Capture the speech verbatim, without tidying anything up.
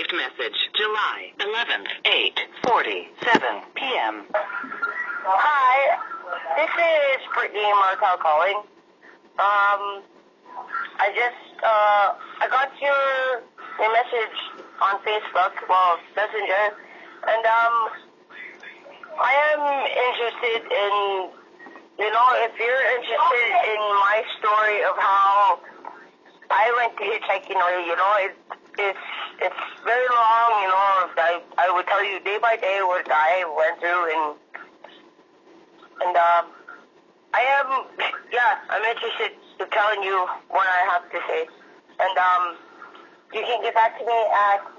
Received message July eleventh, eight forty-seven p.m. Hi, this is Brittany Martel calling. Um, I just, uh, I got your, your message on Facebook, well, Messenger, and, um, I am interested in, you know, if you're interested in my story of how I went to hitchhiking, or, you know, it, it's, it's very long, you know, I, I would tell you day by day what I went through, and, and, um, I am, yeah, I'm interested in telling you what I have to say, and, um, you can get back to me at